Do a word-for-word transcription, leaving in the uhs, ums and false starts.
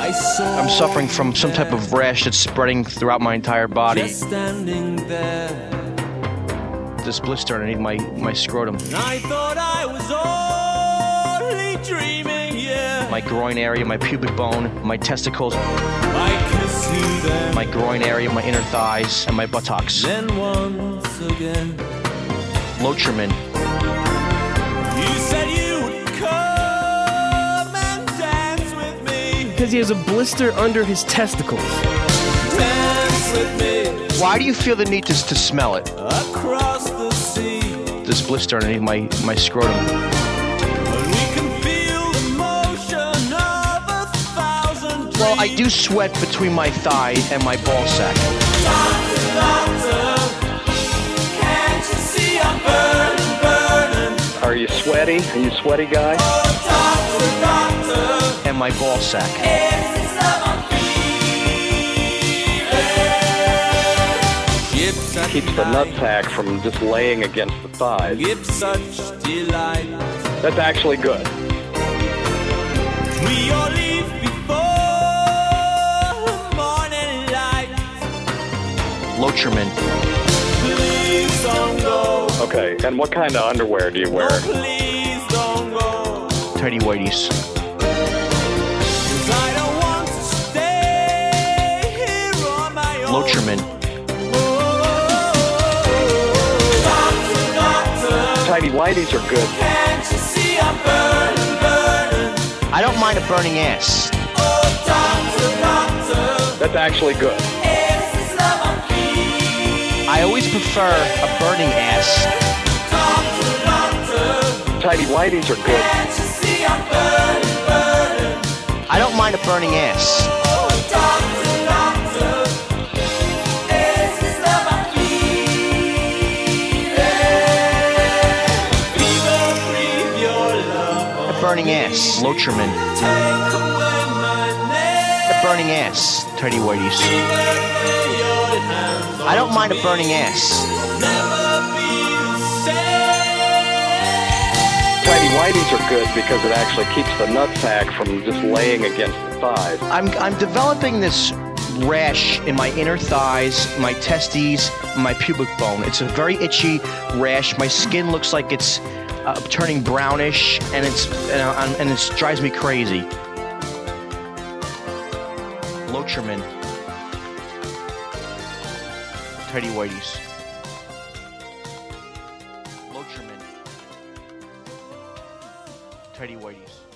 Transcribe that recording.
I'm suffering from some type of rash that's spreading throughout my entire body. Just standing there. This blister underneath my, my scrotum. I thought I was only dreaming, yeah. My groin area, my pubic bone, my testicles, I could see them. my groin area, my inner thighs, and my buttocks. Then once again, Lotrimin. you said you would come and dance with me. Because he has a blister under his testicles. Dance with me Why do you feel the need to, to smell it? across the sea. This blister underneath my, my scrotum. And we can feel the motion of a thousand Well, I dreams. do sweat between my thigh and my ball sack. Doctor, doctor, can't you see I'm burning, burning? Are you sweaty? Are you a sweaty guy? Oh, doctor, doctor, And my ball sack. it's this love I'm feeling. Give such Keeps the delight. nutsack from just laying against the thighs. Give such delight. That's actually good. We all leave before morning light. Lotrimin. Please don't go. Okay, and what kind of underwear do you wear? No, please don't go. Tidy whities. 'Cause I don't want to stay here on my own. Lotrimin. Doctor, doctor, Tidy whities are good. can't you see I'm burning, burning? I don't mind a burning ass. Oh, doctor, doctor, That's actually good. it's this love I'm feeling. I always prefer a burning ass. Doctor, doctor, Tidy whities are good. can't you see I'm burning, burning? I don't mind a burning ass. Oh, doctor, doctor, it's this love I'm feeling. Fever, breathe your love. A burning ass. Lotrimin. Take away my name. A burning ass. Tidy whities. I don't mind a burning ass. Never be the same. Tidy whities are good because it actually keeps the nutsack from just laying against the thighs. I'm I'm developing this rash in my inner thighs, my testes, my pubic bone. It's a very itchy rash. My skin looks like it's uh, turning brownish, and it's and, uh, and it drives me crazy. Lotrimin. Tidy whities. Lotrimin. Tidy whities.